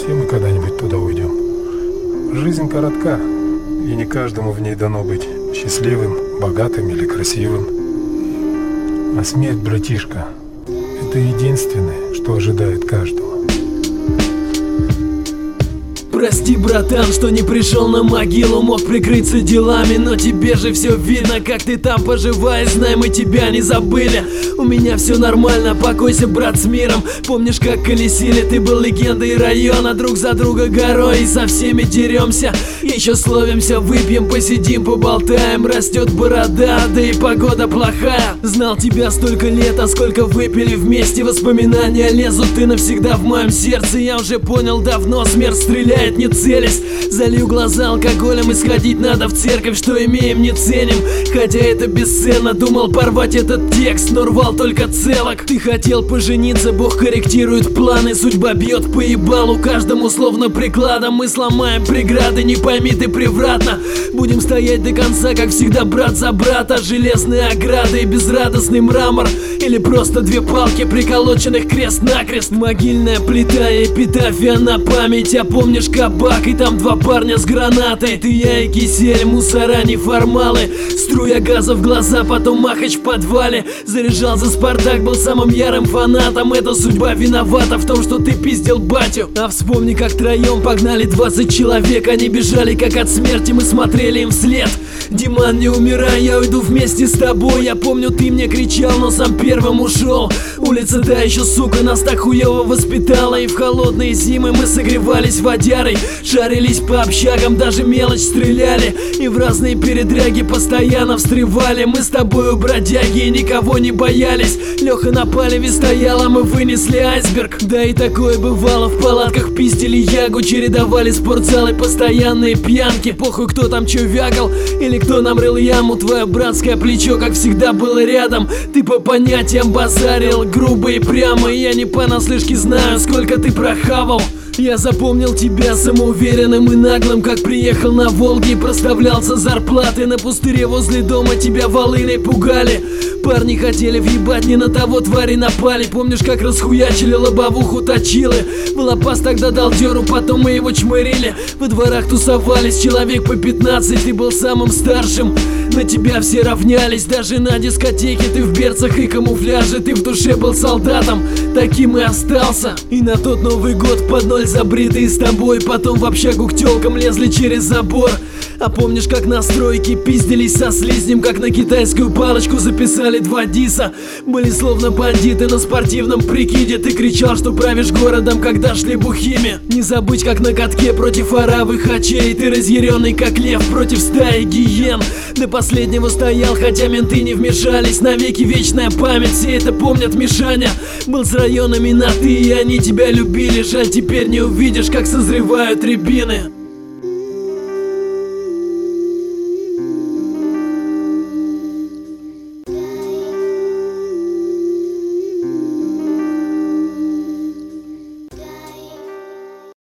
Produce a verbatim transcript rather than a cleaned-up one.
Все мы когда-нибудь туда уйдем. Жизнь коротка, и не каждому в ней дано быть счастливым, богатым или красивым. А смерть, братишка, это единственное, что ожидает каждого. Прости, братан, что не пришел на могилу, мог прикрыться делами, но тебе же все видно, как ты там поживаешь, знай, мы тебя не забыли. У меня все нормально, покойся, брат, с миром. Помнишь, как колесили, ты был легендой района, друг за друга горой, и со всеми деремся. Еще словимся, выпьем, посидим, поболтаем, растет борода, да и погода плохая. Знал тебя столько лет, а сколько выпили вместе, воспоминания лезут, ты навсегда в моем сердце. Я уже понял давно, смерть стреляет не целясь. Залью глаза алкоголем, и сходить надо в церковь, что имеем, не ценим. Хотя это бесценно, думал порвать этот текст, но рвал только целок. Ты хотел пожениться, Бог корректирует планы, судьба бьет по ебалу каждому словно прикладом. Мы сломаем преграды, не пойми ты превратно. Будем стоять до конца, как всегда, брат за брата. Железные ограды и безрадостный мрамор, или просто две палки, приколоченных крест-накрест. Могильная плита и эпитафия на память. А помнишь кабак, и там два парня с гранатой? Ты, я и кисель, мусора, неформалы. Струя газа в глаза, потом махач в подвале. Заряжал за Спартак, был самым ярым фанатом. Эта судьба виновата в том, что ты пиздил батю. А вспомни, как троем погнали двадцать человек. Они бежали как от смерти, мы смотрели им вслед. Диман, не умирай, я уйду вместе с тобой. Я помню, ты мне кричал, но сам первым ушел. Улица та еще, сука, нас так хуево воспитала. И в холодные зимы мы согревались водярой, шарились по общагам, даже мелочь стреляли. И в разные передряги постоянно встревали. Мы с тобою бродяги и никого не боялись. Леха на палеве стояла, мы вынесли айсберг. Да и такое бывало, в палатках пиздили ягу, чередовали спортзалы, постоянные пьянки. Похуй, кто там чё вягал или кто нам рыл яму. Твое братское плечо, как всегда, было рядом. Ты по понятиям базарил, грубо и прямо. И я не понаслышке знаю, сколько ты прохавал. Я запомнил тебя самоуверенным и наглым, как приехал на Волге и проставлялся зарплаты. На пустыре возле дома тебя волыной пугали. Парни хотели въебать, не на того твари напали. Помнишь, как расхуячили лобовуху точилы? Волопас тогда дал дёру, потом мы его чмырили. Во дворах тусовались человек по пятнадцать, ты был самым старшим. На тебя все равнялись, даже на дискотеке. Ты в берцах и камуфляже, ты в душе был солдатом, таким и остался. И на тот Новый год под ноль забритые с тобой, потом в общагу к тёлкам лезли через забор. А помнишь, как на стройке пиздились со слизнем, как на китайскую палочку записали два диса? Были словно бандиты на спортивном прикиде. Ты кричал, что правишь городом, когда шли бухими. Не забыть, как на катке против оравы хачей. Ты разъяренный, как лев против стаи гиен. До последнего стоял, хотя менты не вмешались. Навеки вечная память, все это помнят. Мишаня был с районами на ты, и они тебя любили. Жаль, теперь не увидишь, как созревают рябины.